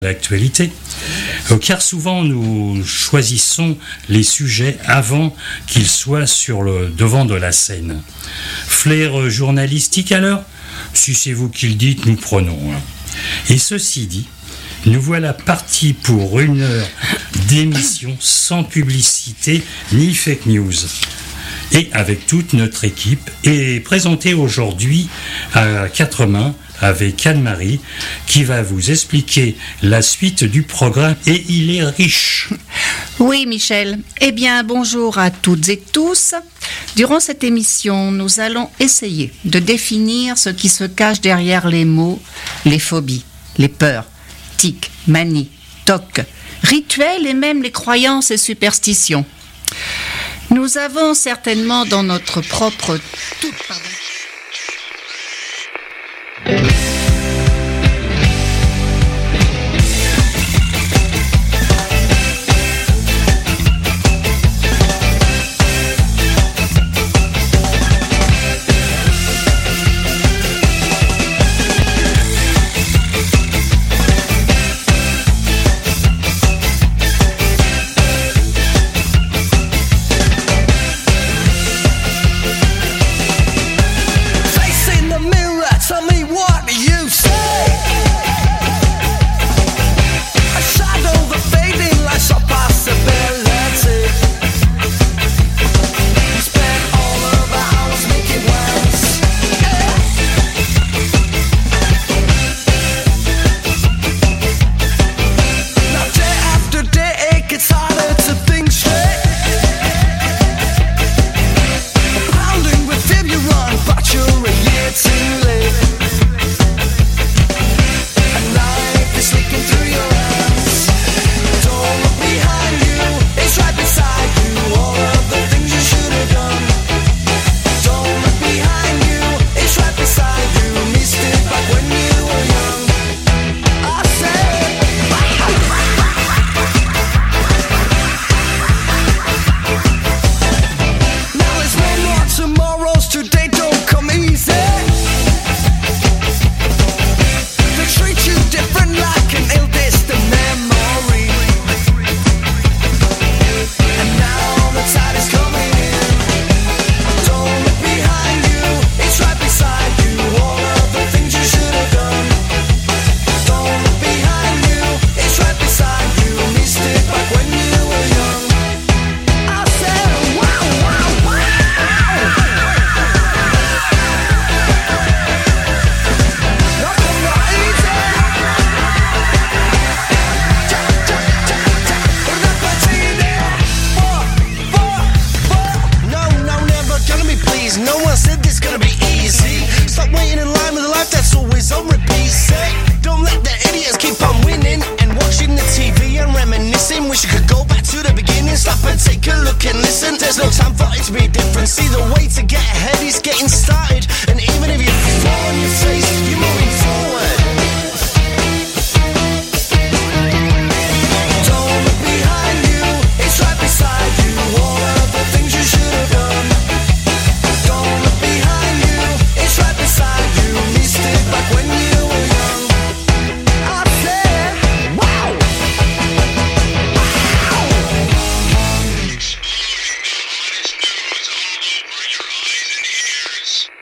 l'actualité, car souvent nous choisissons les sujets avant qu'ils soient sur le devant de la scène. Flair journalistique alors ? Si c'est vous qui le dites, nous prenons. Et ceci dit, nous voilà partis pour 1 heure d'émission sans publicité ni fake news. Et avec toute notre équipe, et présentée aujourd'hui à 4 mains avec Anne-Marie, qui va vous expliquer la suite du programme, et il est riche. Oui, Michel. Eh bien, bonjour à toutes et tous. Durant cette émission, nous allons essayer de définir ce qui se cache derrière les mots, les phobies, les peurs, tics, manies, tocs, rituels et même les croyances et superstitions. Nous avons certainement dans notre propre Close your eyes and ears.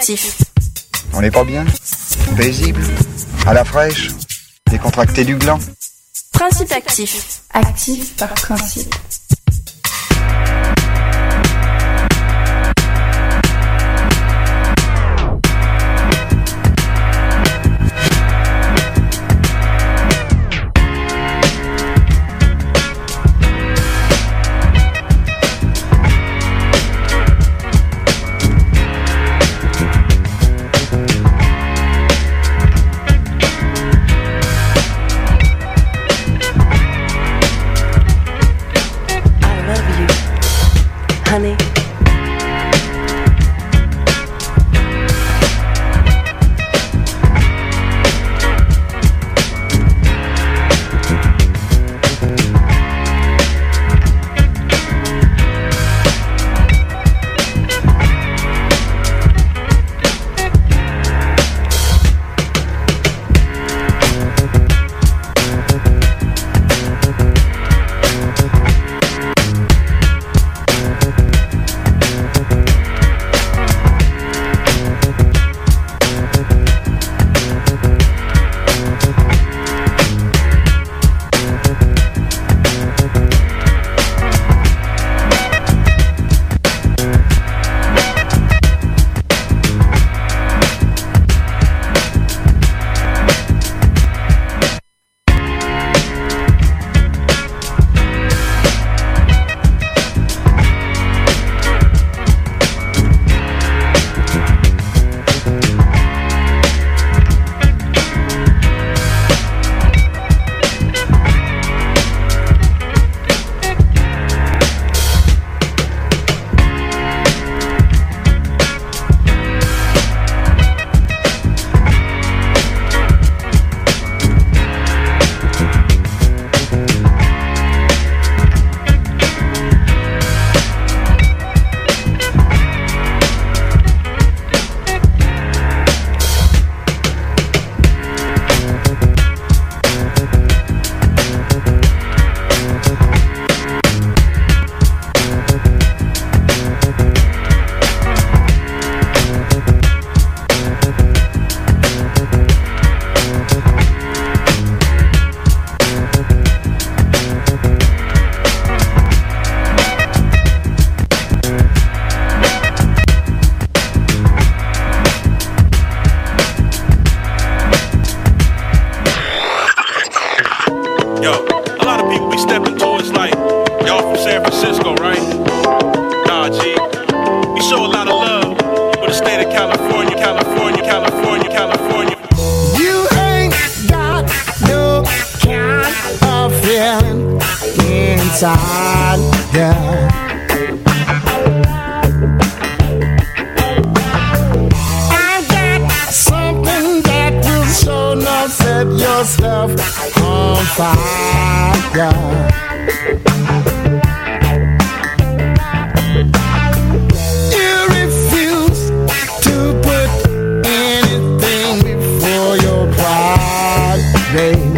actif. On n'est pas bien? Paisible? À la fraîche? Décontracté du gland? Principe actif. Actif par principe. Honey. inside, yeah. I got something that will show not set your stuff on fire. You refuse to put anything before your pride, baby.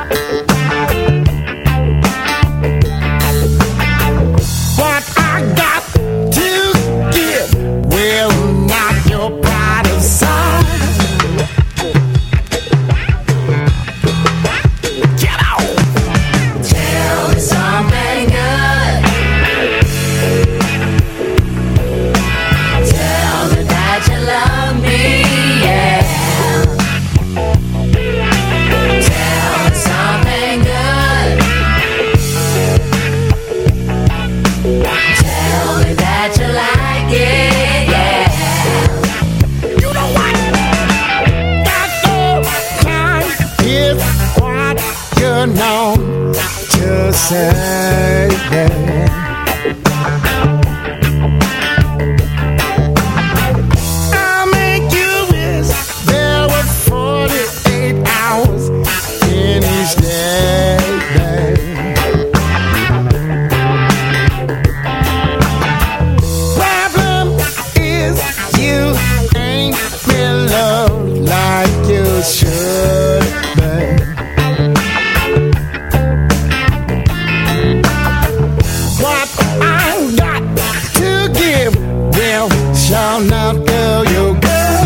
Say that I'll make you wish there were 48 hours in each day, Problem is you ain't been loved like you should, babe. Shall not tell you, girl.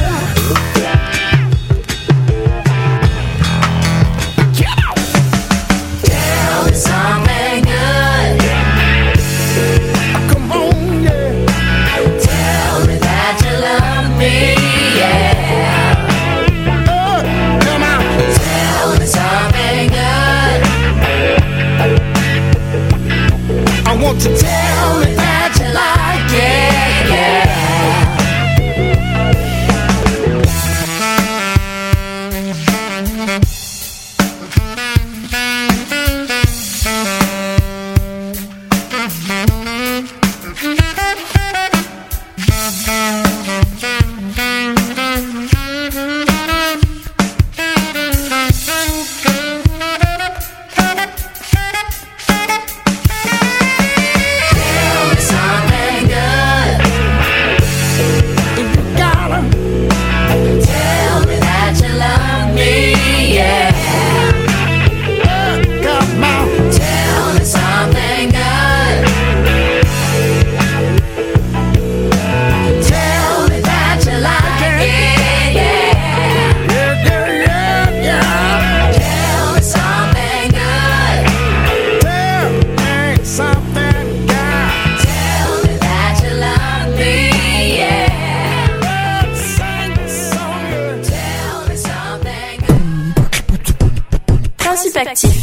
Actif.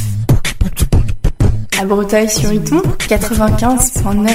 À Breteuil-sur-Iton, 95.9.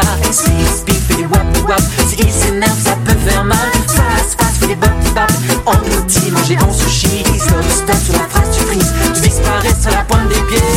Speed, speed, fais des wap wap. Si il s'énerve, ça peut faire mal. Fast, fast, fais des bop bop. En outil, manger en sushi. Stop, stop, sur la phrase tu frises. Tu disparais sur la pointe des pieds.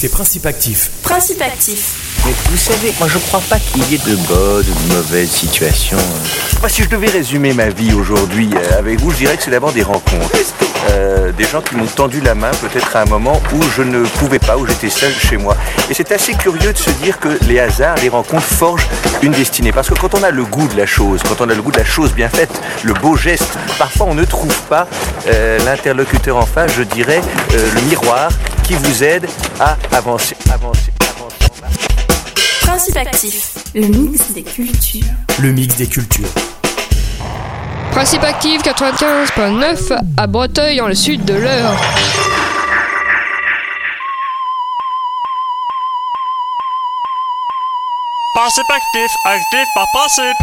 écoutez Principe Actif. Principe Actif. Mais vous savez, moi je crois pas qu'il y ait de bonnes ou de mauvaises situations. Moi, si je devais résumer ma vie aujourd'hui avec vous, je dirais que c'est d'abord des rencontres. Des gens qui m'ont tendu la main peut-être à un moment où je ne pouvais pas, où j'étais seul chez moi. Et c'est assez curieux de se dire que les hasards, les rencontres forgent une destinée. Parce que quand on a le goût de la chose, quand on a le goût de la chose bien faite, le beau geste, parfois on ne trouve pas l'interlocuteur en face, je dirais, le miroir qui vous aide à avancer. Principe Actif, le mix des cultures. Le mix des cultures. Principe Actif 95.9 à Breteuil dans le sud de l'Eure. Principe Actif, actif par principe.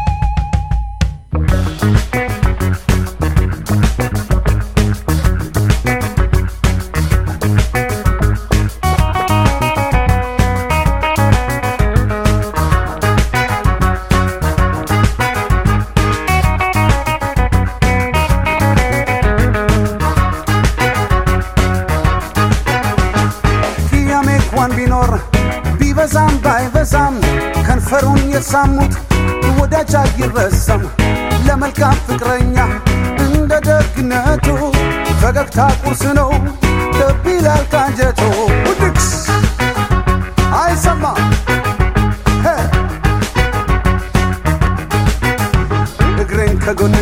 ቢበዛም ባይበዛም ከንፈሩን የሳሙት ወዳጅ አይረሳም ለመልካም ፍቅረኛ እንደ ደግነቱ ፈገግታ ቁርስ ነው ልብ ይላል ካንጀቱ ውድቅስ አይሰማ እግሬን ከጎን